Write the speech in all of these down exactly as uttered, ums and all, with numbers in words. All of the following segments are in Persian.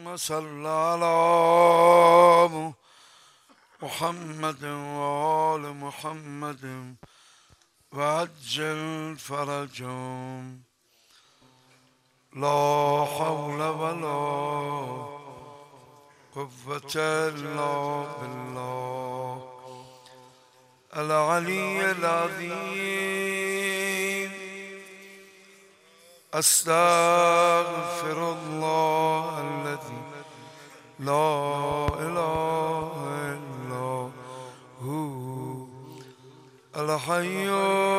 اللهم صل على محمد وآل محمد وعجل فرجهم لا حول ولا قوة إلا بالله العلي العظيم. أستغفر الله الذي لا إله إلا هو الحي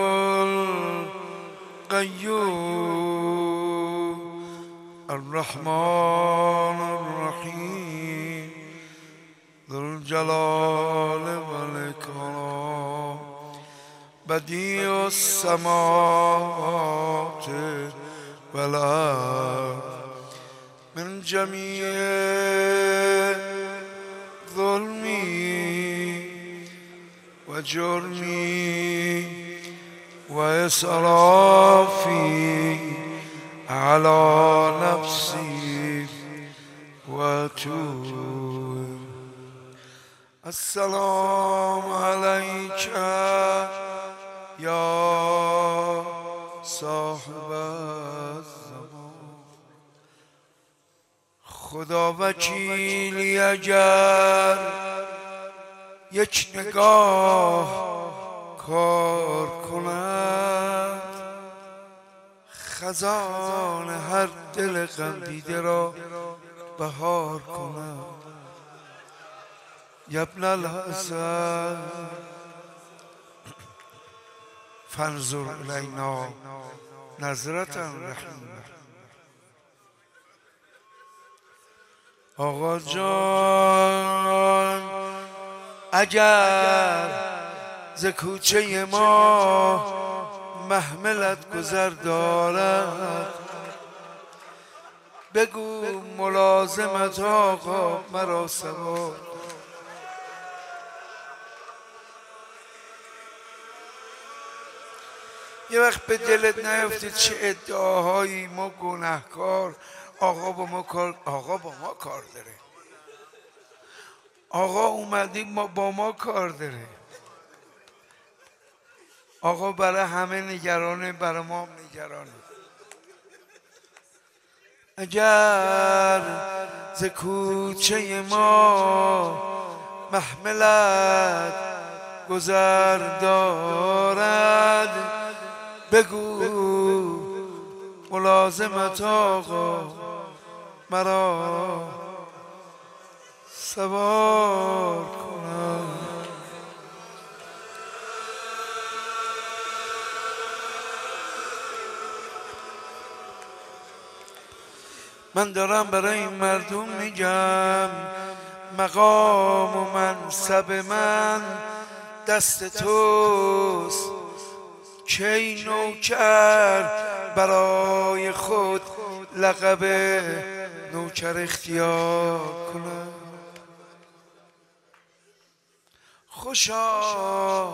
القيوم الرحمن الرحيم ذو الجلال والإكرام بديع السماوات والأرض من جميع ظلمي وجرمي وإسرافي على نفسي وأتوب. السلام عليك يا صاحب الزمان. خدا وکیلی اگر یک نگاه کار کند خزان هر دل غم دیده را بهار کند. یا ابن الحسن فانظر الینا نظرة رحیمه. آقا جان اگر ز کوچه ما محملت گذر دارد بگو ملازمت آقا مرا سوار. یه وقت به دلت نیفتید چه ادعاهایی ما گناهکار آقا با ما کار آقا با ما کار داره، آقا اومدیم ما با ما کار داره، آقا برای همه نگرانه، برای ما هم نگرانه. اگر ز کوچه ما محملت گذر دارد بگو ملازمت آقا مرا سوار کنم. من دارم برای این مردم میگم مقام و منصب من دست توست کی نوکر برای خود لقب نوکر اختیار کنم. خوشا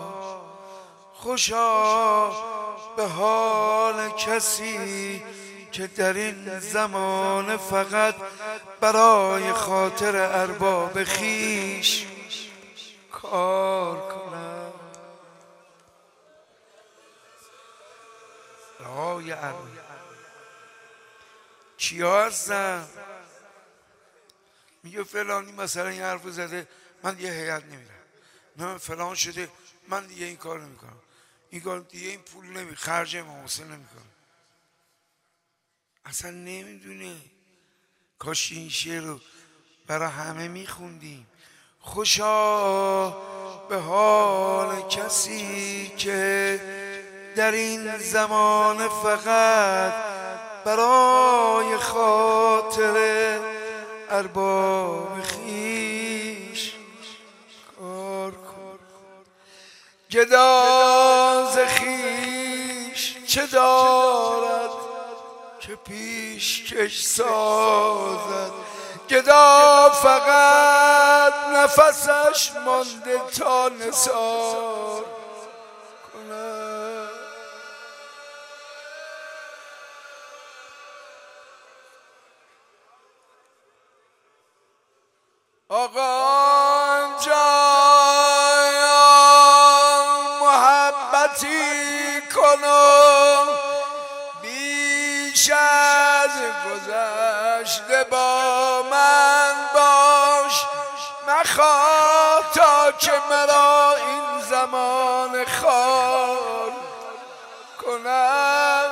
خوشا به حال کسی که در این زمان فقط برای خاطر ارباب خویش کار کنم. رای ارباب کیا هستن؟ میگه فلانی مثلا این حرفو زده من دیگه هیئت نمیرم، نه فلان شده من دیگه این کار نمیکنم، این کار دیگه این پول نمی خرج امام حسین نمیکنم. اصلا نمیدونه. کاش این شعر رو برای همه میخوندیم. خوشا به حال کسی که در این زمان فقط برای خاطر ارباب خویش کار کن. گدا ز خویش چه دارد که پیشکش سازد، گدا فقط نفسش مانده تا نثار کند. آقا جان محبتی کنم بیش از گذشته با من باش مخواه تا که مرا این زمان خوار کند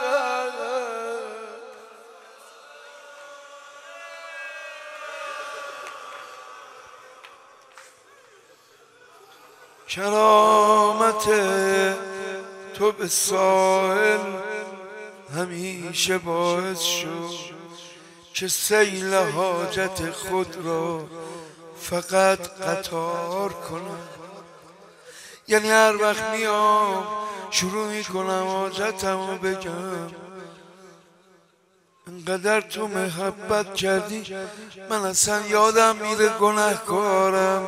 کرامت تو به ساحل همیشه باعث شد که سیل حاجت خود را فقط قطار کنم. یعنی هر وقت میام شروع میکنم حاجتمو بگم، انقدر تو محبت کردی من اصلا یادم میره گناهکارم،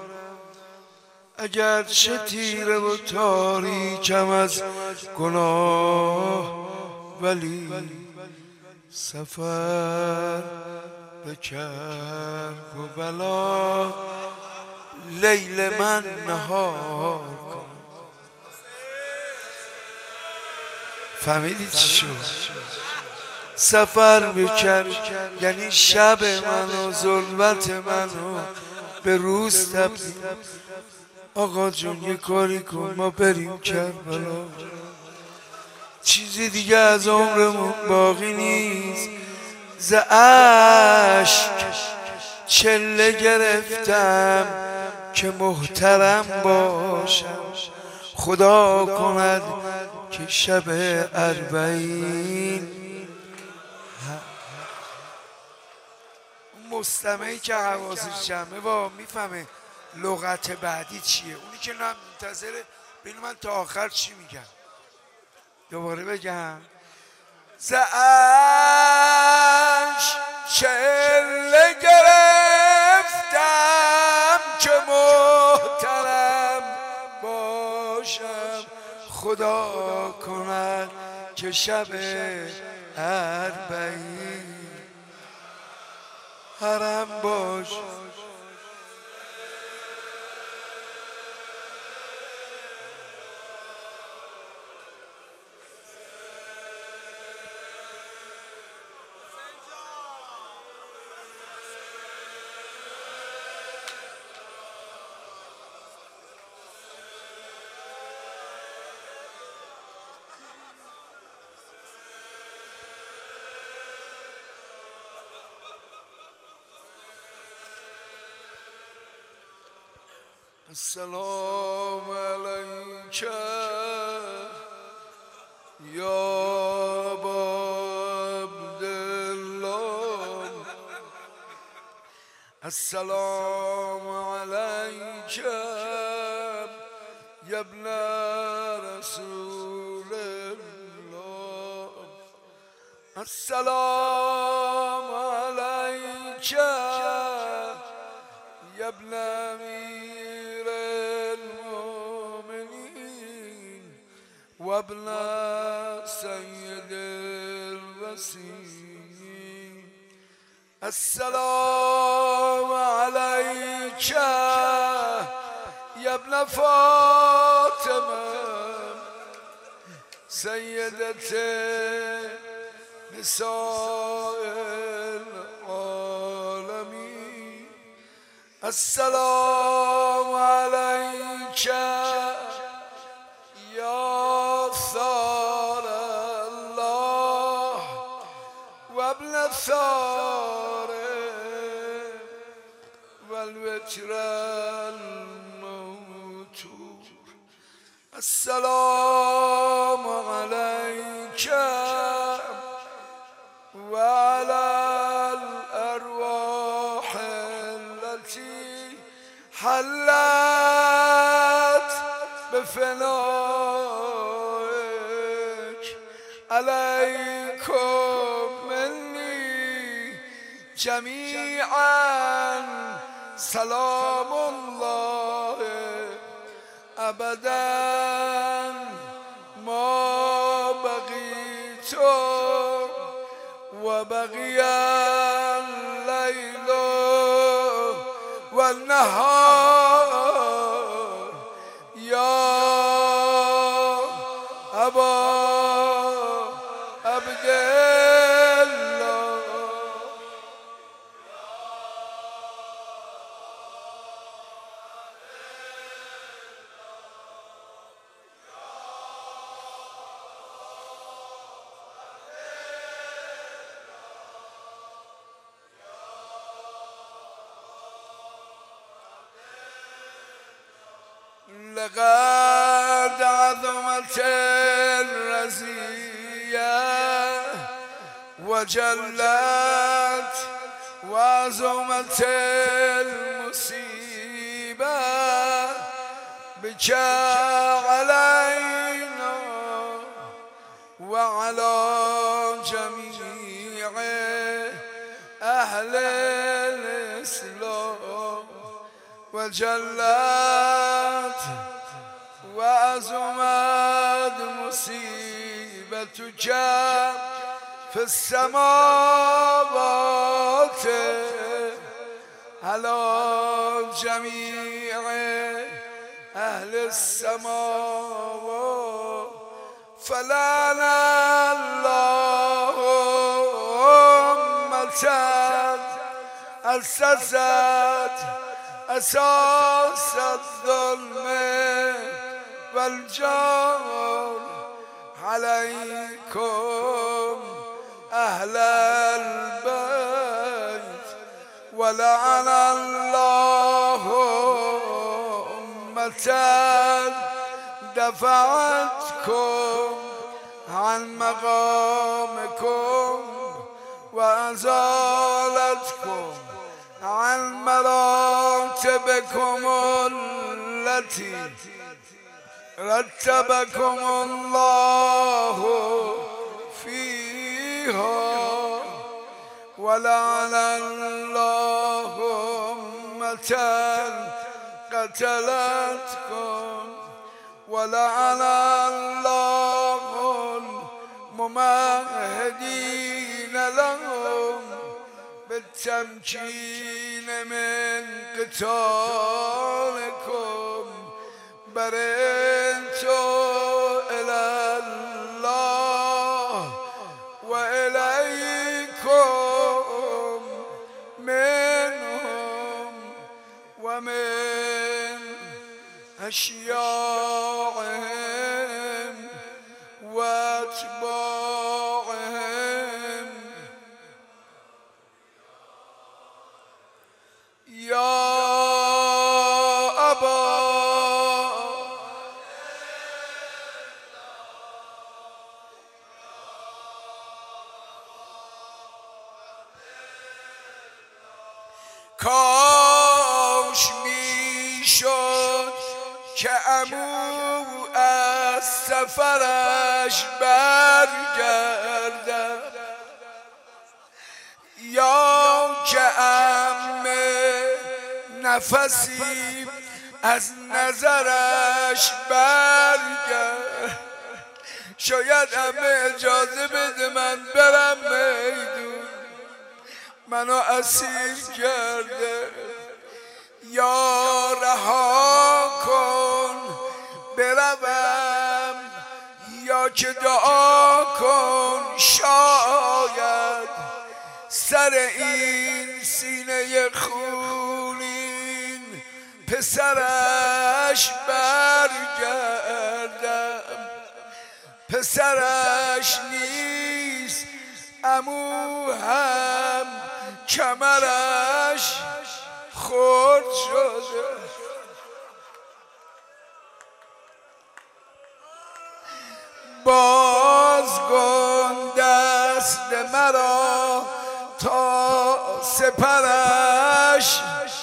اگر چه تیره و تاریکم از گناه ولی سفر به کرب و بلا لیل من نهار کن. فهمیدی چی شد؟ سفر به کرب یعنی شب من و ظلمت منو به روز تبدیل. آقا جون یه کاری کن ما بریم کربلا، چیزی دیگه از عمرمون باقی نیست. ز اشک چله گرفتم که محترم باشم، خدا کند که شب اربعین مستمعی که حواسش جمعه با میفهمه لغت بعدی چیه، اونی که نه منتظره ببین من تا آخر چی میگم. دوباره بگم ز اشک چله گرفتم که محترم باشم، خدا کند که شب اربعین حرم باش. السلام علیک یا ابا عبدالله، السلام علیک یا ابن رسول الله، السلام علیک یا ابن امیر المؤمنین و ابن سید الرسول، السلام علیک یا ابن فاطمه سیدت نساء العالمین، السلام علیک یا ثار الله و ابن ثار و الوتر الموتور، السلام علیک و علی الارواح التي حلت بفنائك، عليكم مني جميعا سلام الله ابدا ما بقيت و بقي الليل و والنهار يا أبا عبد الله لقد عظمت الرزية وجلت وعظمت المصيبة بك علينا وعلى جميع أهل الإسلام وجلت وعظمت مصيبتك في السماوات على جميع أهل السماوات فلعن الله أمة أسست أساس الظلم والجور عليكم أهل البيت ولعن الله أمة دفعتكم عن مقامكم وأزالتكم عن مراتبكم التي رتبكم الله فيها ولعن الله أمة قتلتكم ولعن الله الممهدين لهم بالتمكين من قتالكم برئت إلى الله وإليكم منهم ومن أشياعهم وأتباعهم يا أبا کاش میشد که عمو از سفرش برگردد یا که عمه نفسی از نظرش برگرد شاید عمه اجازه بده من برم میدون منو اسیر کرده یا رها کن بروم یا که دعا کن شاید سر این سینه خونین پسرش برگردم پسرش نیست عمو هم کمرش خرد شده باز کن دست مرا تا سپرش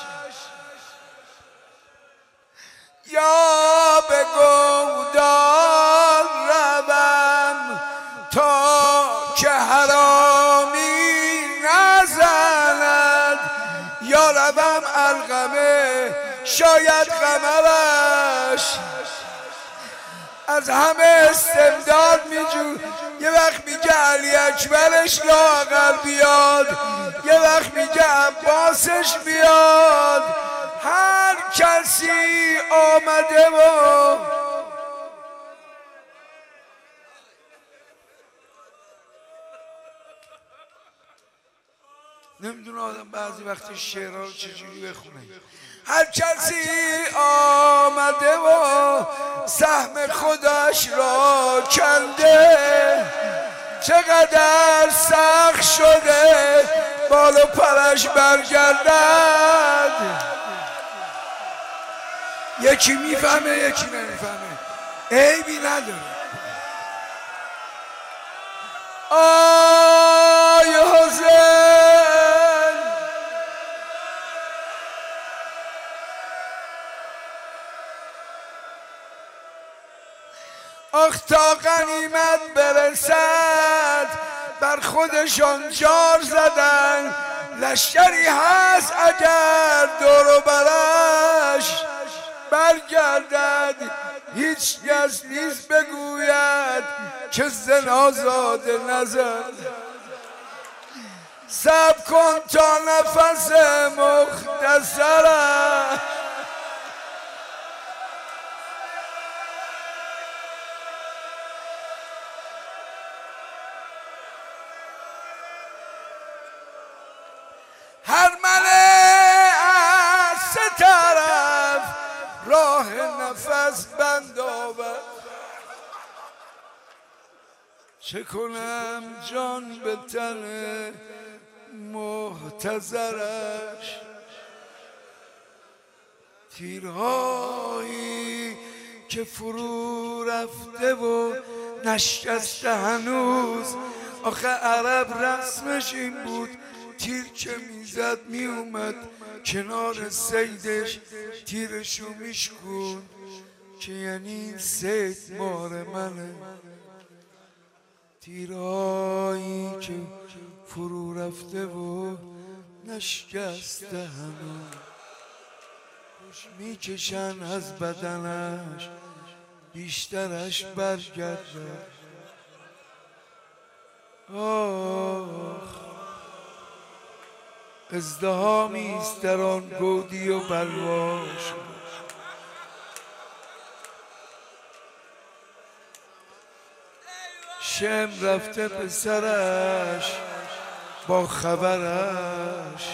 یا به گودال روم تا که حرامی نزند یا روم القمه شاید قمرش از همه استمداد میجو یه وقت میگه علی اکبرش لااقل بیاد یه وقت میگه عباسش بیاد هر کسی آمده و نمیدونه آدم بعضی وقتی شعرها رو چجوری بخونه. هر کسی آمده و سهم خودش را کنده، چقدر سخت شده بال و پرش برگردد. یکی میفهمه یکی نمیفهمه، عیبی نداره. آی حسین آخ تا غنیمت برسد بر خودشان جار زدن. لشکری هست اگر دور و برش برگردد، هیچ کس نیست بگوید که زنا زاده نزد. صبر کن تا نفس مختصرم هر مله از سه طرف راه نفس بند آورد. چه کنم جان به تن محتضرش، تیرهایی که فرو رفته و نشکسته هنوز. آخه عرب رسمش این بود تیر که میزد میومد کنار سیدش تیرشو میشکن، که یعنی سید مار منه. تیرایی که فرو رفته و نشکسته هنوز، خوش میکشن از بدنش بیشترش برگرده. آخ ازدهامیست در آن گودی و بلواش، شم رفته پسرش با خبرش.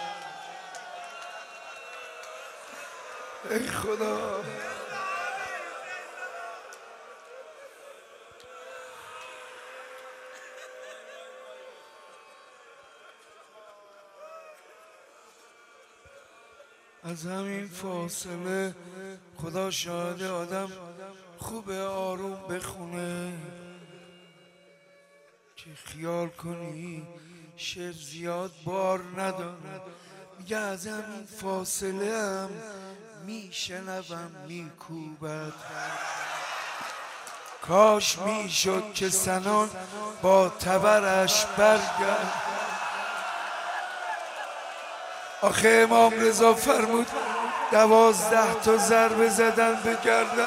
ای خدا از همین فاصله خدا شاهد آدم خوبه آروم بخونه، که خیال کنی شعر زیاد بار نداره. میگه از همین فاصله هم میشنوم میکوبد. کاش میشد که سنان با تبرش برگرد. آخه امام رضا فرمود دوازده تا ضربه زدن به گردن.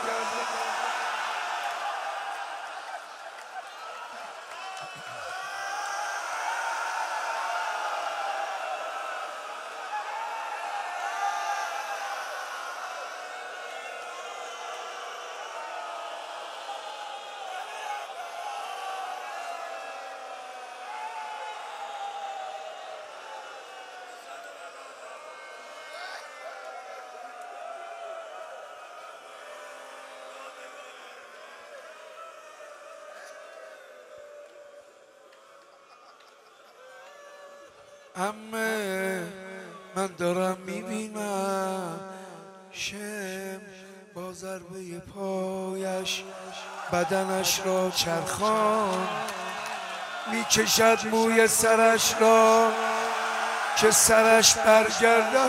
عمه من دارم میبینم شم با ضربه پایش بدنش را چرخان، میکشد موی سرش را که سرش برگردد.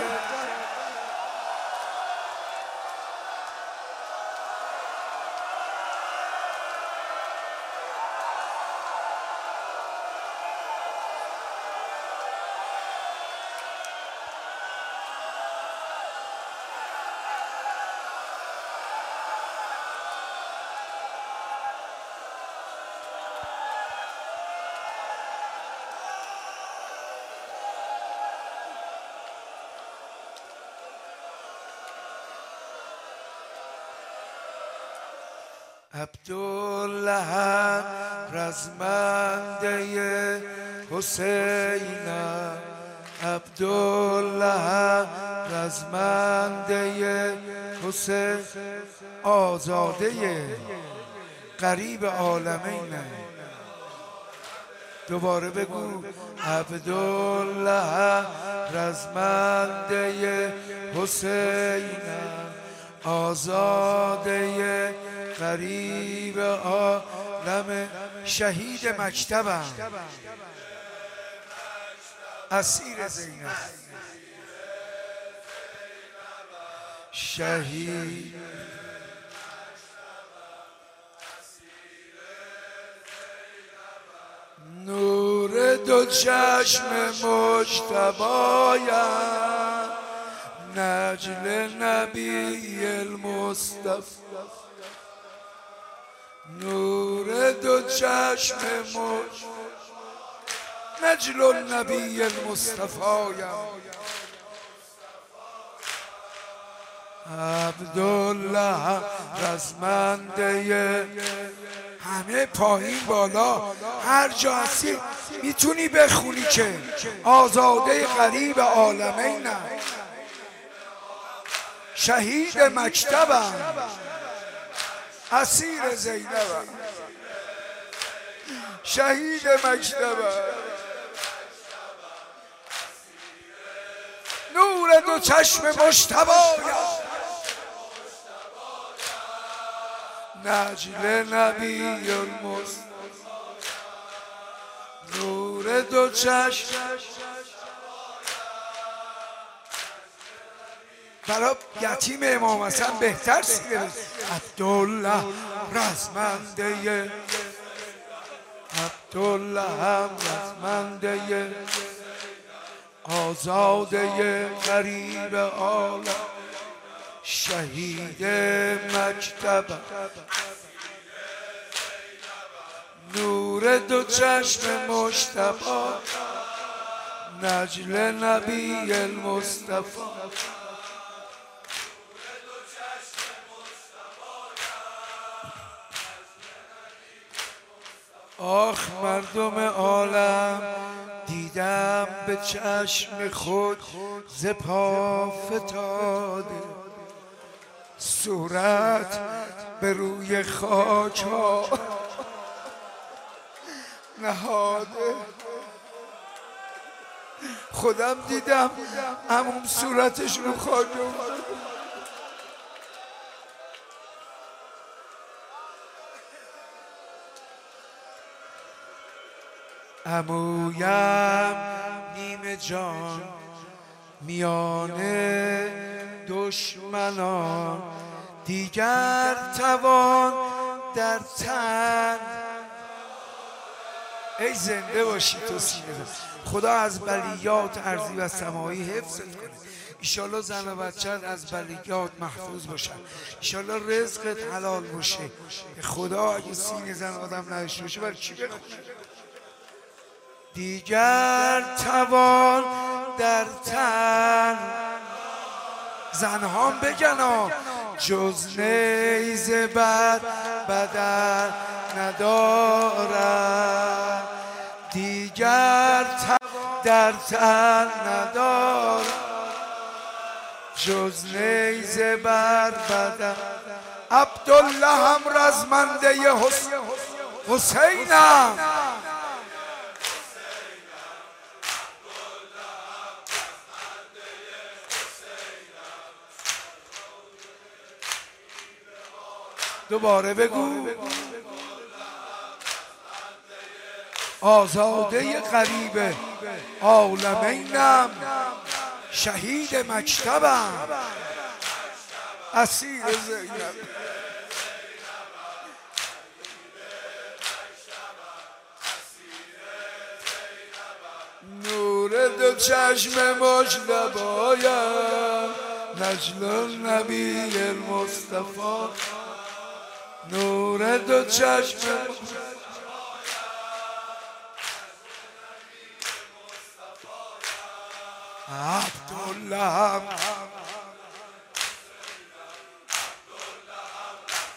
عبدالله رزمنده حسینم، عبدالله رزمنده حسین، آزاده غریب عالمینم. دوباره بگو عبدالله رزمنده حسینم، آزاده غریب عالم، شهید مکتبم، اسیر زینب، شهید نور دو چشم مجتبایم، نجل نبی المصطفی، نور دو چشم مجتبایم، نجل النبی المصطفایم، عبدالله رزمنده. همه پایین بالا هر جا هستی میتونی بخونی که آزاده غریب عالمینم، شهید مکتبم، اسیر زینبم، شهید مکتبم، نور دو چشم مجتبایم، نجل نبی المصطفی، نور دو چشم. برای یتیم امام حسن بهتر سیره عبدالله رزمنده، عبدالله رزمنده، آزاده غریب عالم، شهید مکتب، نور دو چشم مجتبی، نجل نبی المصطفی. آخ مردم عالم، دیدم به چشم خود ز پا فتاده، صورت به روی خاک ها نهاده. خودم دیدم عموم صورتش رو خاک افتاده. عمویم نیمه جان میانه دشمنان، دیگر توان در تن. ای زنده باشی تو سینه، خدا از بلیات ارضی و سمایی حفظت کنه. ایشالله زن و بچت از بلیات محفوظ باشن، ایشالله رزقت حلال باشه. خدا اگه سینه زن آدم نداشته باشه برای چی بخونه؟ دیگر توان در تن، زنهام بگن جز نیزه بر بدن ندارد، دیگر توان در تن ندارد، جز نیزه بر بدن. عبدالله هم رزمنده حسینم، دوباره بگو آزاده غریب عالمینم، شهید مکتبم، اسیر زینب. نور دو چشم مجتبایم، نجل النبی المصطفی، نور دو چشم عبدالله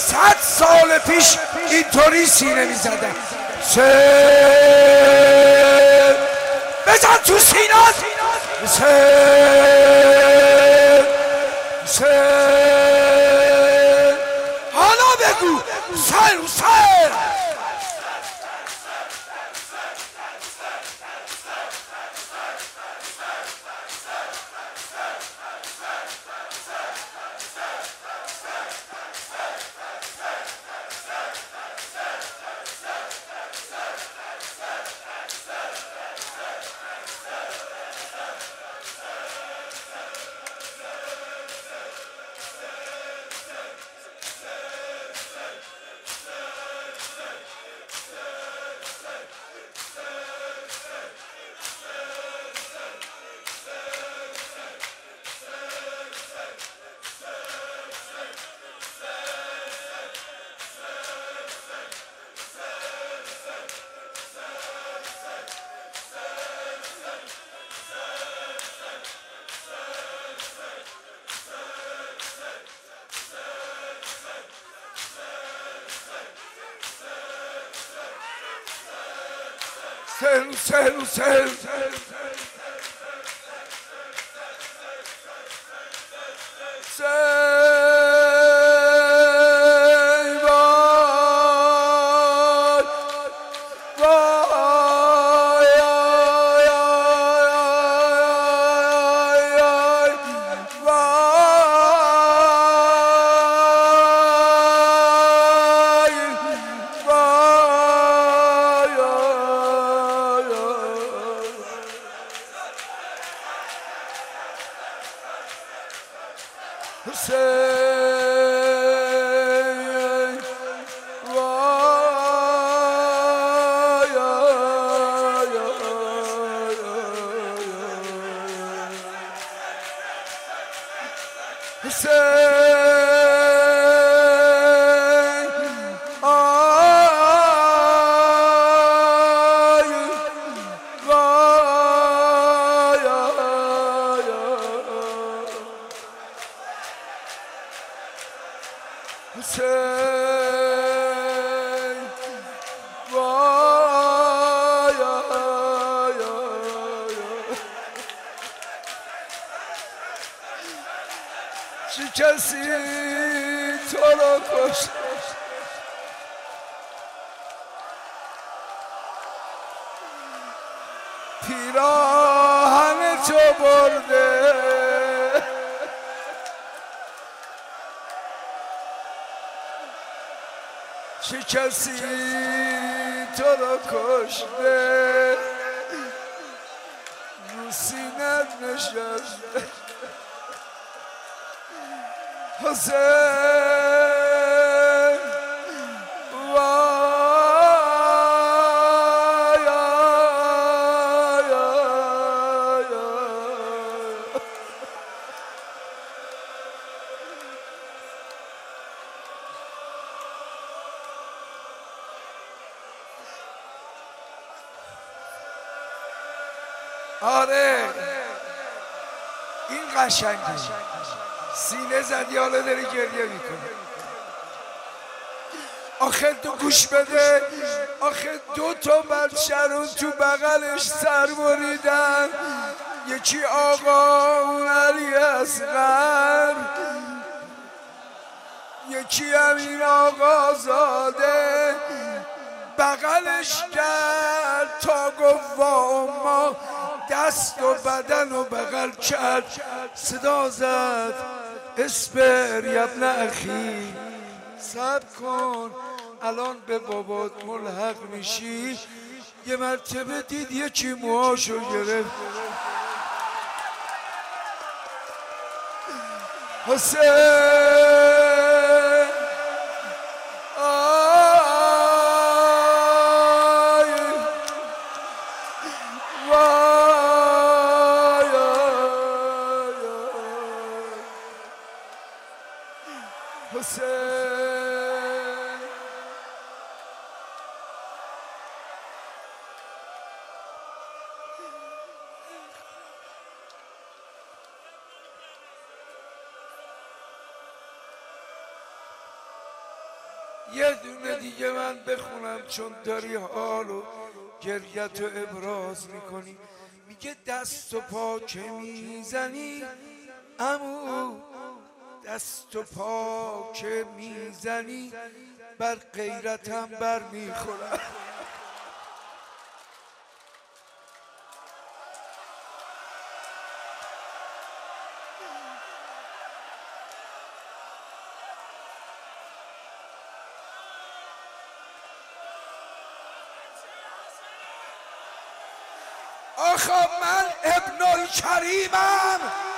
صد سال پیش اینطوری سینه میزدن. حسین بزن تو سینات، حسین حسین حالا بگو حسین حسین. Sen, sen, sen, sen, چه کسی تو رو کشت؟ پیراهن تو برده، چه کسی تو رو کشته؟ رو سینت نشسته حسین. وای آره این قشنگه، سینه زدی حالا داری گریه میکنه. آخه تو گوش بده، آخه دو تا بچه رو تو بغلش سر بریدن، یکی آقا اون علی اصغر، یکی همین آقا زاده بغلش کرد تا گفت وا ما، دست و بدن و بغل کرد، صدا زد اسپر یبن اخی، صبر کن الان به بابات ملحق میشی. یه مرتبه دید یکی موهاشو گرفت. حسین یه دونه دیگه من بخونم چون داری حالو گریت و ابراز میکنی. میگه دست و پا که میزنی امو، دست و پا که میزنی بر غیرتم بر میخورم. آخه من ابن الکریمم،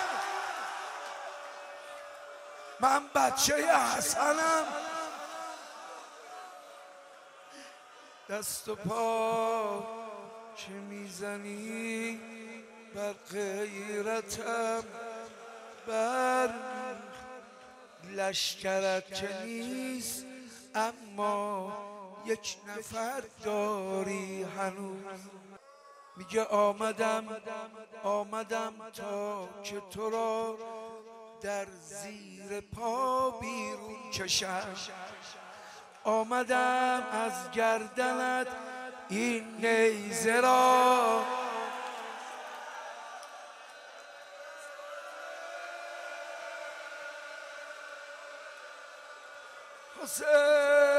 من بچه حسنم. دست و پا که میزنی بر غیرتم بر لشکرت که نیست، اما یک نفر داری هنوز. میگه آمدم آمدم تا که تو را در زیر پا بیرون کشم، آمدم از گردنت این نیزه را حسین.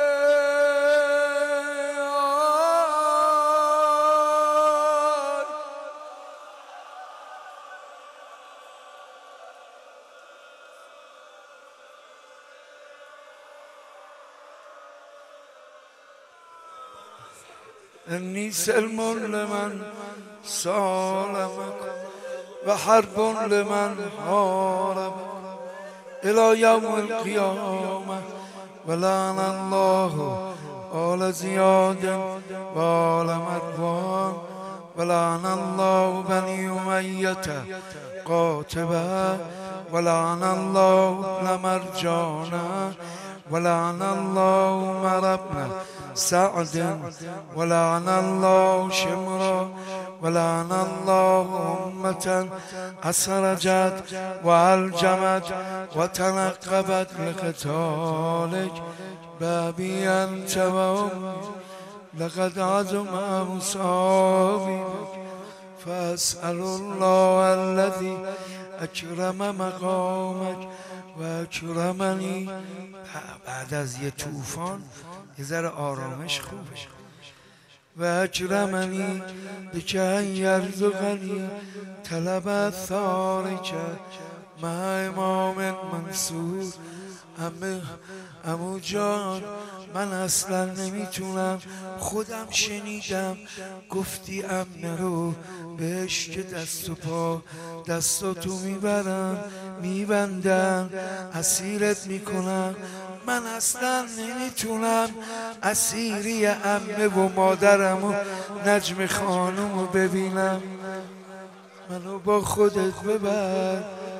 إني سلم لمن سالمك وحرب لمن حاربك إلى يوم القيامة، ولعن الله آل زياد وآل مروان، ولعن الله بني أمية قاتبة، ولعن الله لمرجانا، ولعن الله عمر بن سعد، ولعن الله شمرا، ولعن الله أمة أسرجت وألجمت وتنقبت لقتالك بابي أنت وأمي، لقد عزم مصابي، فأسأل الله الذي أكرم مقامك و اکرمنی. بعد از یه طوفان یه ذره آرامش خوبه. و اکرمنی بکه یرزقنی طلب ثارک مع امام منصور. امه امو جان، من اصلا نمیتونم، خودم شنیدم گفتی امنه رو بهش که دست و پا دستاتو میبرن میبندن اسیرت میکنن. من اصلا نمیتونم اسیری امه و مادرم و نجم خانم رو ببینم، منو با خودت ببر.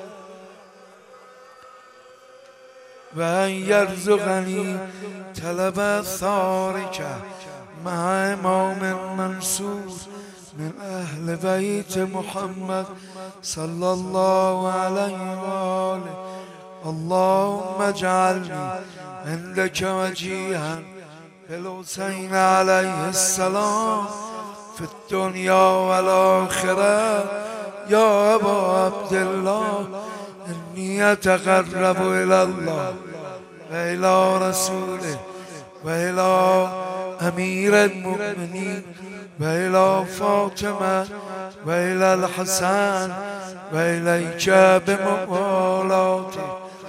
و ان یرزقنی طلب ثارک مع امام منصور من اهل بیت محمد صلی الله علیه و آله. اللهم اجعلنی عندك وجیها بالحسین علیه السلام فی الدنیا والآخرة یا ابا عبدالله. إني أتقرب إلى الله وإلى رسوله وإلى أمير المؤمنين وإلى فاطمة وإلى الحسن وإليك بموالاته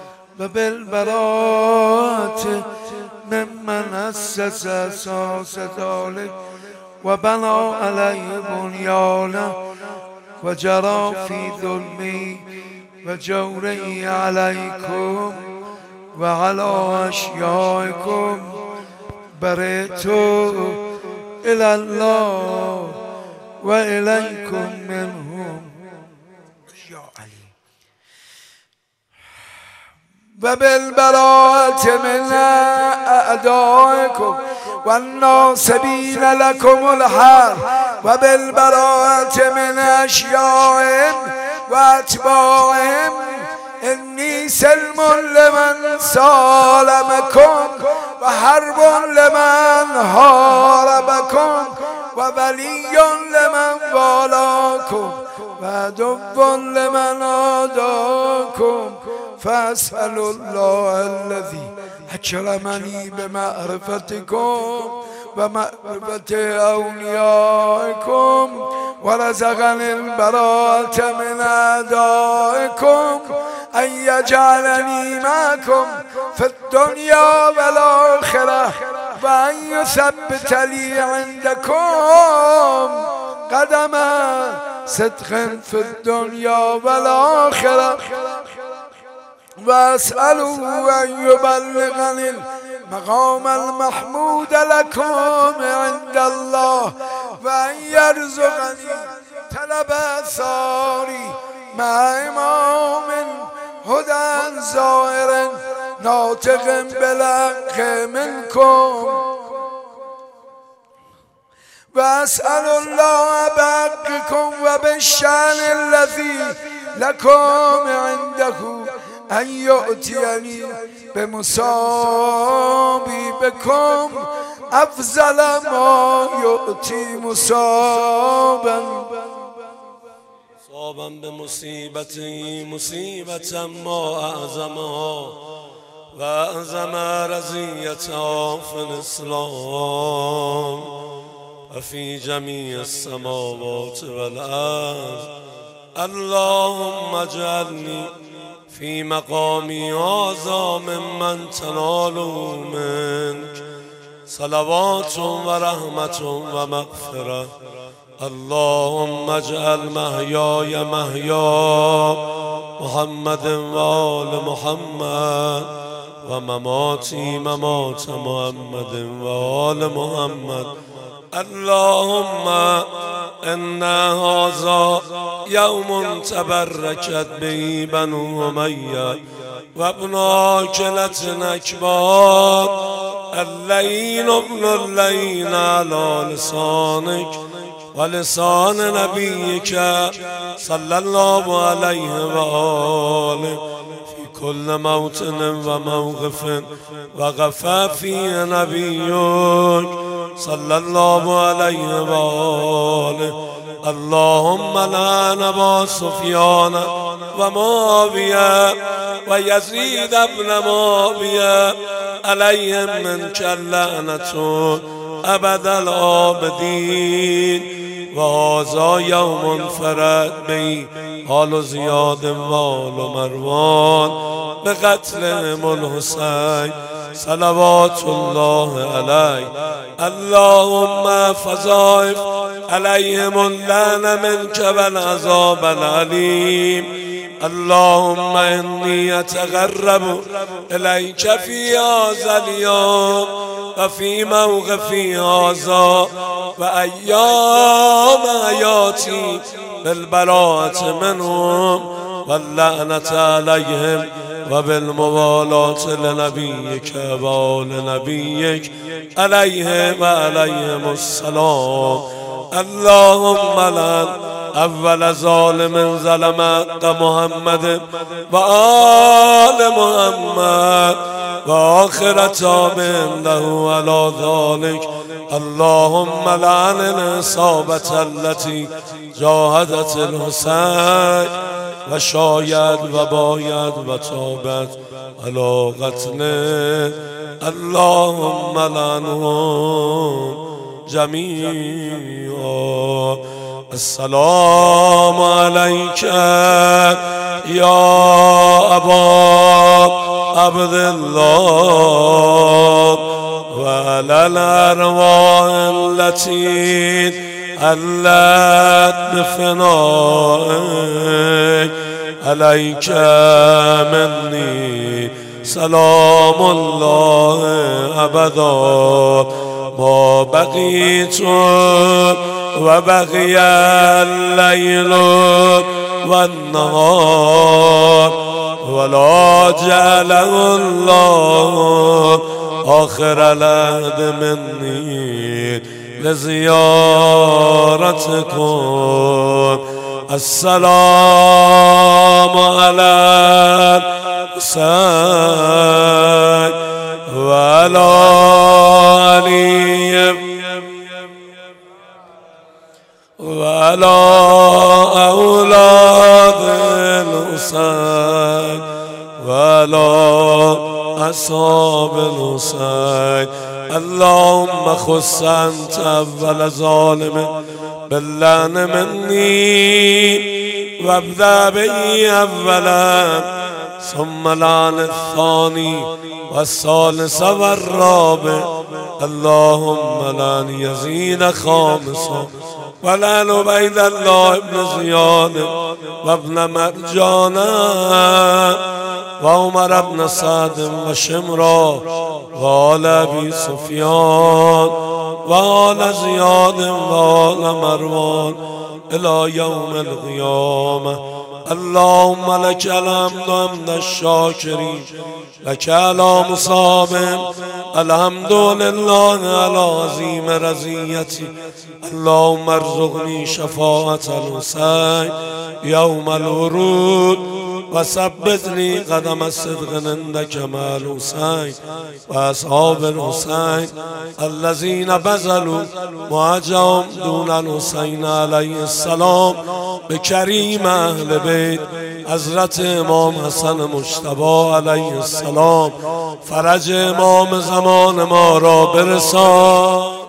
وبالبراءة ممن أسس أساس ذلك وبنى عليه بنيانه وجرى في ظلمه وجوره عليكم وعلى أشيائكم. برئت إلى الله وإليكم منهم يا علي. وبالبراءة من أعدائكم والناصبين لكم الحرب وبالبراءة من أشيائهم واتباعهم. إني سلم لمن سالمكم حرب لمن حاربكم و ولی لمن والاكم و عدو لمن عاداكم فاسأل الله الذي اکرمنی بمعرفتكم و معرفت اولیائكم و رزقنی البراءة من اعدائكم ان یجعلنی معكم في الدنيا والآخرة و ان یثبت لی عندكم قدم صدق في الدنيا والآخرة واسأله ان يبلغني المقام المحمود لكم عند الله و ان يرزقني طلب ثاری مع امام هدى ظاهر ناطق بالحق منكم واسأل الله بحقكم وبالشأن الذي لكم عنده ان یؤتینی بمصابی بکم افضل ما یؤتی مصابا صابا بمصیبتی مصیبتا ما اعظمها و اعظم رضیتها فی الاسلام و فی جمیع السماوات والارض. اللهم اجعلنی في مقامي هذا ممن تناله منك صلوات ورحمة ومغفرة. اللهم اجعل محياي محيا محمد وآل محمد ومماتي ممات محمد وآل محمد. اللهم إن هذا يوم تبركت به بنو أمية وابن عاكلة أكباد اللين ابن اللين على لسانك ولسان نبيك صلى الله عليه وآله في كل موطن وموقف وقف فيه نبيك صلى الله عليه وآله. اللهم لعن أبا سفيان ومعاوية ويزيد بن معاوية عليهم منك اللعنة أبد العابدين. وهذا يوم انفرد به آل زياد وآل مروان بقتلهم الحسين صلوات الله عليه. اللهم فضائف عليهم اللعن منك والعذاب العليم. اللهم إني أتقرب إليك في هذا اليوم وفي موقفي هذا وأيام حياتي بالبراءة منهم واللعنة عليهم وبالموالاة لنبيك وآل نبيك عليه وعليهم السلام. اللهم لعن أول ظالم ظلم حق محمد وآل محمد وآخر تابع له على ذلك. اللهم لعن العصابة التي جاهدت الحسين وشاید و باید و تابت على قتله. اللهم لعنهم جميعا. السلام عليك يا أبا عبد الله وعلى الأرواح التي علت بفنائك عليك مني سلام الله أبدا ما بقيت وبقي الليل والنهار ولا جعله الله آخر العهد مني لزيارتكم. السلام على الحسين وعلى وعلى أولاد الحسين وعلى أصحاب الحسين. اللهم خص أنت أول ظالم باللعن مني وابدأ بي أولا ثم لعن الثاني والثالث والرابع. اللهم لعن يزيد خامسا ولعن عبيد الله بن زياد وابن مرجان وعمر بن سعد وشمرا وآل أبي سفيان وآل زياد وآل مروان إلى يوم القيامة. اللهم لك الحمد حمد الشاكرين لك على مصاب. الحمد لله على عظيم رضيتي. اللهم ارزقني شفاعة الحسين يوم الورود وثبت لي قدم الصدق عندك مع الحسين وأصحاب الحسين الذين بذلوا معجهم دون الحسين عليه السلام بكريم أهل بيت حضرت امام حسن مجتبی علیه السلام. فرج امام زمان ما را برسان.